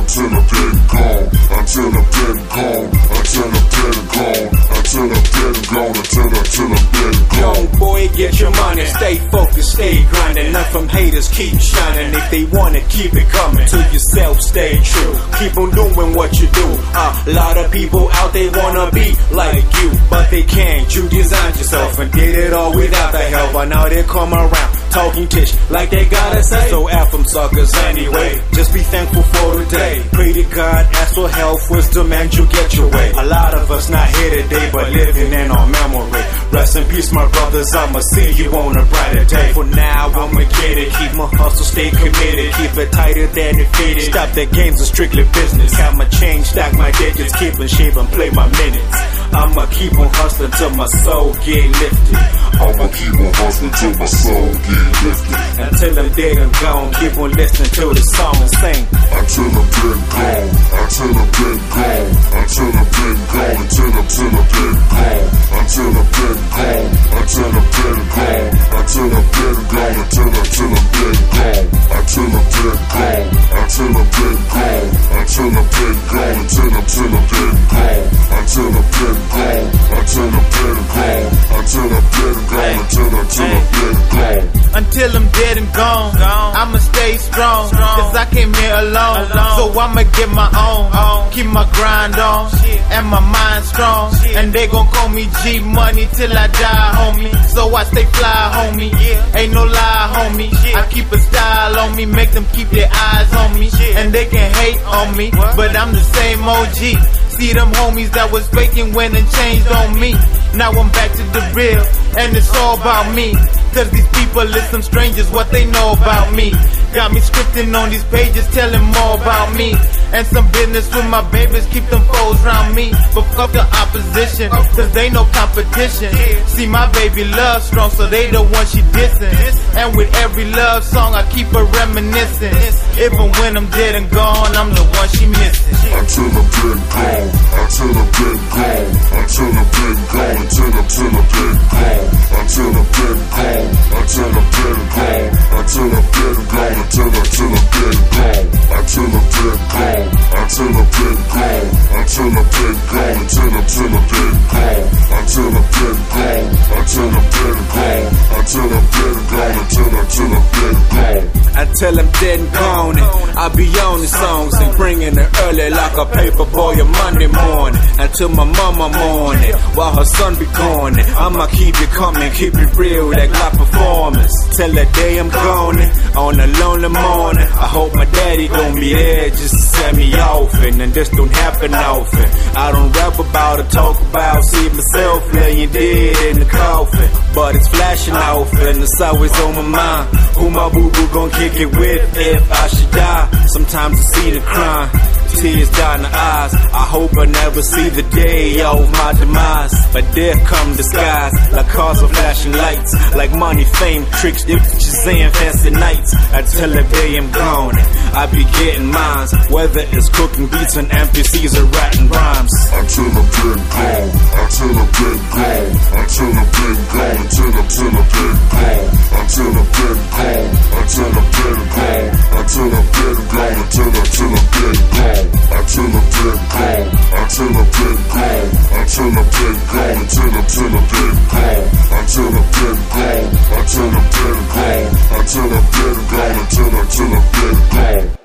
until I'm dead and gone. Until I'm dead and gone. Until I'm dead and gone. Until I'm dead and gone. Until I'm dead and gone. Young boy, get your money, stay focused, stay grinding. None from haters, keep shining. If they want it, keep it coming. To yourself, stay true. Keep on doing what you do. A lot of people out there wanna be like you, but they can't. You designed yourself and did it all without the help. But now they come around talking tish like they gotta say. So F them suckers anyway. Just be thankful for today. Pray to God, ask for health, wisdom, and you get your way. A lot of us not here today, but living in our memory. Rest in peace, my brothers. I'ma see you on a brighter day. For now, I'ma get it. Keep my hustle, stay committed. Keep it tighter than it fitted. Stop the games and strictly business. Count my change, stack my digits. Keep in shape and play my minutes. I'ma keep on hustling till my soul get lifted. I'ma keep on hustling till my soul get lifted. Until I'm dead and gone, keep on listening to the song and sing. Until I'm dead and gone. Until I'm dead and gone. Until I'm dead and gone. Until I'm dead and gone. Until I'm dead and gone. Until I'm dead and gone. Until I'm dead and gone. Until I'm dead and gone. Until I'm dead and gone. Until I'm dead and gone. Until I'm dead and gone. Until I'm dead and gone. Until I'm dead and gone. Until I'm dead and gone. Until I'm dead and gone. Until I'm dead and gone. Until I'm dead and gone, I'ma stay strong, cause I came here alone. So I'ma get my own, keep my grind on, and my mind strong. And they gon' call me G Money till I die, homie. So I stay fly, homie, ain't no lie, homie. I keep a style on me, make them keep their eyes on me. And they can hate on me, but I'm the same OG. See them homies that was faking when and changed on me. Now I'm back to the real, and it's all about me. Cause these people is some strangers, what they know about me. Got me scripting on these pages, telling more about me. And some business with my babies, keep them foes round me. But fuck the opposition, cause they no competition. See my baby love strong, so they the one she dissing. And with every love song, I keep her reminiscing. Even when I'm dead and gone, I'm the one she missing. Until I'm dead and gone. Until I'm dead and gone. Until I'm dead and gone. Until I'm dead and gone. Until I'm dead and gone. Until I'm dead and gone. Until I'm dead and gone. Until I'm dead and gone. Until I'm dead and gone. Until I'm dead and gone. Until I'm dead and gone. Until I'm dead and gone. Until I'm dead and gone. Until I'm dead and gone. Until I'm dead and gone. Until I'm dead and gone. Until I'm dead and gone, I'll be on the songs and bringing it early like a paper boy on Monday morning. Until my mama mourning, while her son be gone. I'ma keep it coming, keep it real like live performance. Till the day I'm gone, on a lonely morning. I hope my daddy gon' be there just to set me off. And this don't happen often. I don't rap about or talk about, see myself laying dead in the coffin. But it's flashing off and it's always on my mind. Who my boo-boo gon' kick it with if I should die? Sometimes I see the crime, tears down the eyes. I hope I never see the day of my demise. But there come disguise, like cars with flashing lights, like money, fame, tricks, Shazam, fancy nights. Until the day I'm gone, I be getting mines, whether it's cooking beats and MPCs or writing rhymes. Until I'm dead and gone. Until I'm dead and gone. Until I'm dead and gone. Until I'm dead and gone. Until I'm dead and gone. Until I'm dead and gone. Until I'm dead and gone. Until I'm dead and gone. Until I'm dead and gone. Until I'm dead and gone. Until I'm dead and gone. Until I'm dead and gone. Until I'm dead and gone. Until I'm dead and gone. Until I'm dead and gone. Until I'm dead and gone.